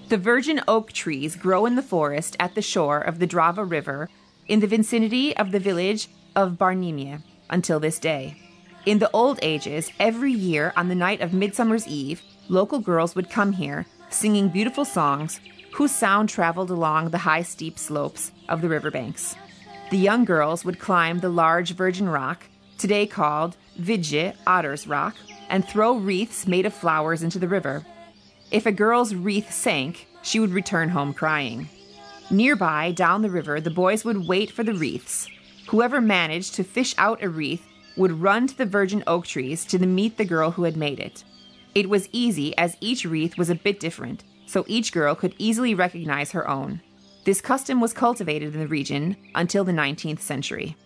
The virgin oak trees grow in the forest at the shore of the Drava River in the vicinity of the village of Barnimia until this day. In the old ages, every year on the night of Midsummer's Eve, local girls would come here, singing beautiful songs whose sound traveled along the high steep slopes of the riverbanks. The young girls would climb the large virgin rock, today called Vidje, Otter's Rock, and throw wreaths made of flowers into the river. If a girl's wreath sank, she would return home crying. Nearby, down the river, the boys would wait for the wreaths. Whoever managed to fish out a wreath would run to the virgin oak trees to meet the girl who had made it. It was easy, as each wreath was a bit different, so each girl could easily recognize her own. This custom was cultivated in the region until the 19th century.